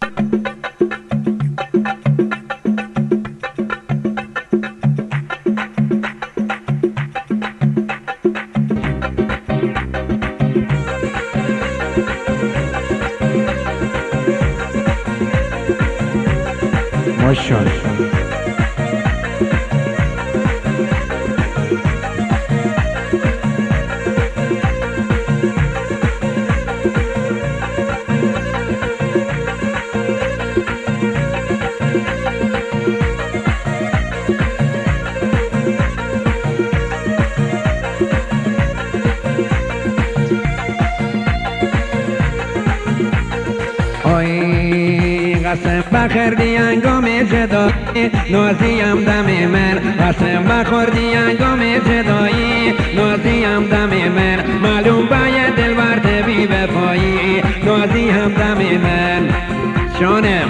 ماشاءالله. قسم بخوردی انگام جدایی نازیم دم من قسم بخوردی انگام جدایی نازیم دم من معلوم باید دل برده بی وفایی نازیم دم من جانم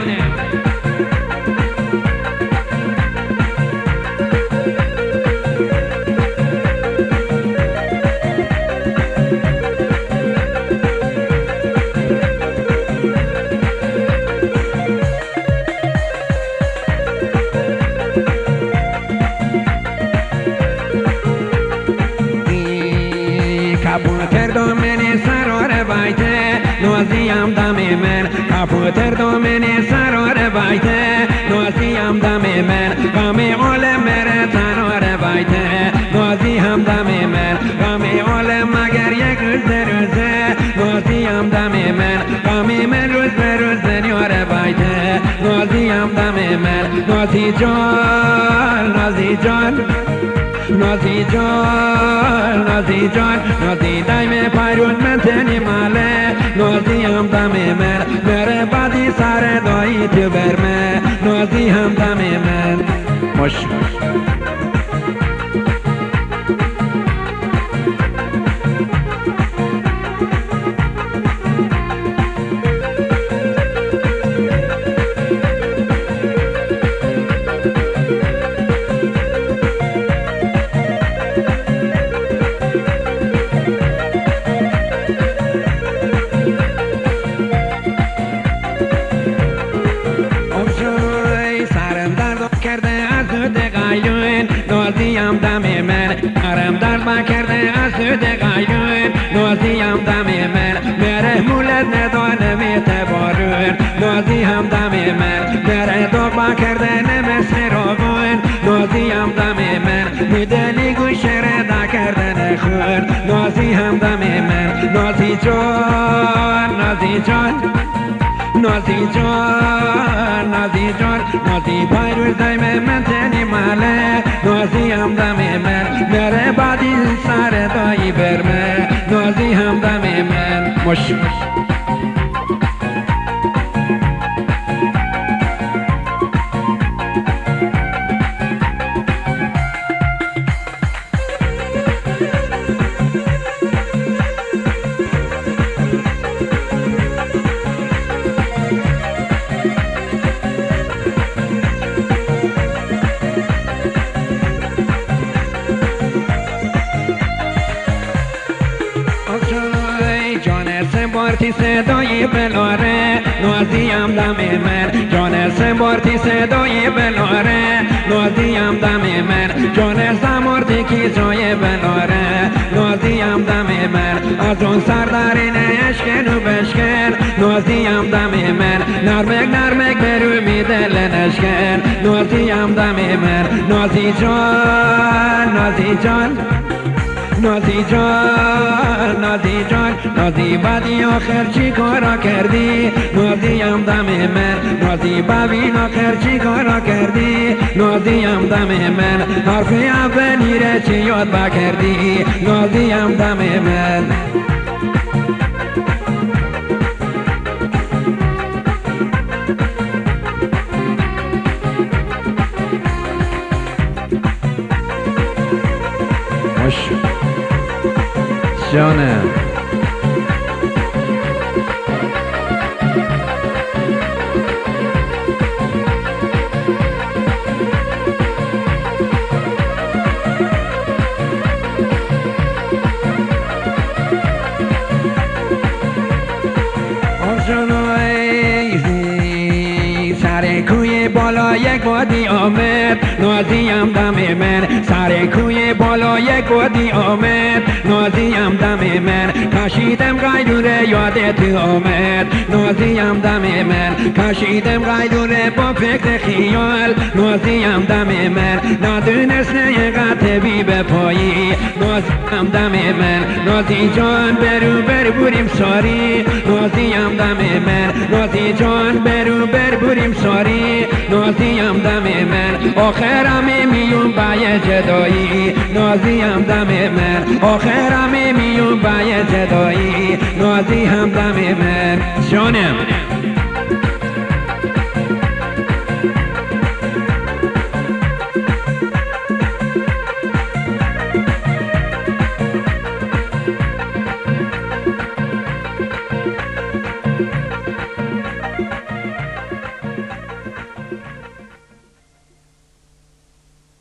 کبوتر دامن سرار بایته نازیم دم من کبوتر دامن سرار بایته نازیم دم من غم عالم بر تنار بایته نازیم دم من غم عالم مگر یک روزه نازیم دم من غم من روز به روز نیار بایته نازیم دم من نازی جان نازی جان نازی جان نازی جان نازی دایم پایرون من تنی ماله نازی هم دم من بره بادی سر دایی تو برمه نازی هم دم من نازیم دم من سرم درد کرده از سود قیون نازیم دم من بره مولد ندانه میته بارون نازیم دم من بره دوبا کرده نمسه راگون نازیم دم من میدلی گوشه ردا کرده نخون نازیم دم من نازی جان نازی جان نازی جان نازی جان نازی پایروز دایم من تنی ماله نازی هم دم من بره بادی سر دایی برمه نازی هم دم من بارتی صدای بلاره نازیم دم من جان سمبارتی صدای بلاره نازیم دم من جان سمارتی کی جای بلاره نازیم دم من از اون سردارین اشکن و بشکن نازیم دم من نرمک نرمک برو می دل نشکن نازیم دم من نازی جان نازی جان نازی جان نازی جان نازی بدی آخر چی کارا کردی نازیم دم من نازی ببین آخر چی کارا کردی نازیم دم من حرف اولی را چی یاد بکردی نازیم دم من جانم سر کوی بالا یک وادی آمد نازیم دم من سر کوی بالا یک وادی آمد نازیم دم من کشیدم قیدوره یادت آمد نازیم دم من کشیدم قیدوره با فکر خیال نازیم دم من ندونست نیقت بی به پایی نازیم دم من نازی جان برو بر بوریم ساری نازیم دم من نازی جان برو بر بوریم ساری نازیم دم من آخرم میون بای جدایی نازیم دم من آخرم میون بای جدایی نازیم دم من جانم